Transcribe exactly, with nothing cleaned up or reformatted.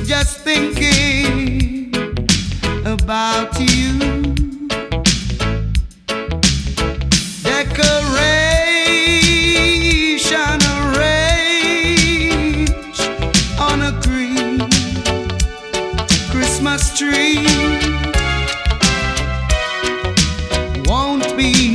just thinking about you. Decoration arranged on a green Christmas tree won't be